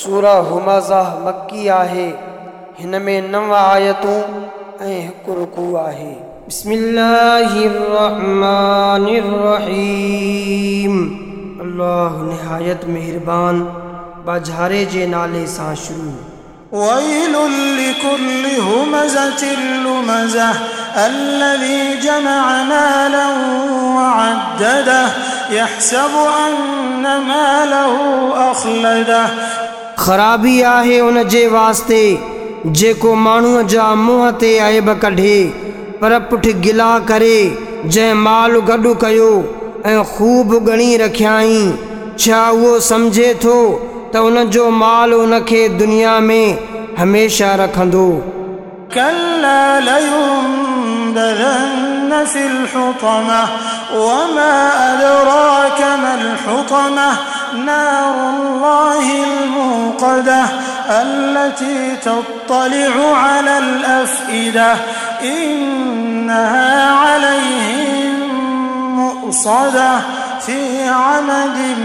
सूरह हुमज़ह मक्की आहे। हिन में 9 आयतूं ऐं 1 रुकू आहे। बिस्मिल्लाहिर्रहमानिर्रहीम। अल्लाह निहायत मेहरबान बाझारे जे नाले सां शुरू। वैलुल लिकुल्लि हुमज़तिल लुमज़ह अल्लज़ी जमअ मालन वअद्ददह यहसबु अन्न मालहु अख़लदह। ख़राबी आहे उन जे वास्ते जेको माण्हूअ जा मुंहं ते ऐब कढे पर पुठ गिला करे, जंहिं माल गॾु कयो ऐं ख़ूब ॻणी रखियाई, छा उहो सम्झे थो त उन जो माल उनखे दुनिया में हमेशा रखंदो। कल्ला लयुंबज़न्न फिल हुतमह वमा अदराक मल हुतमह नारुल्लाहिल मूक़दह अल्लती तत्तलिउ अलल अफ़इदह इन्नहा अलैहिम मुअ्सदह फी अमदिन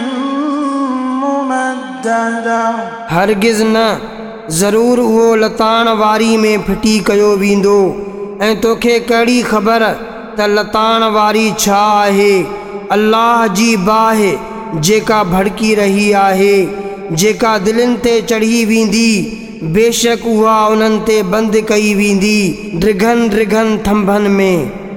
मुमद्ददह। हरगिज़ न, ज़रूर उहो लताण वारी में फिटी कयो वेंदो। ऐं तोखे कहिड़ी ख़बर त लताण वारी छा आहे? अल्लाह जी बाहि जेका भड़की रही आहे, जेका दिलनि ते चढ़ी वेंदी, बेशक उहा उन्हनि ते बंदि कई वेंदी ड्रिघनि ड्रिघनि थंभनि में।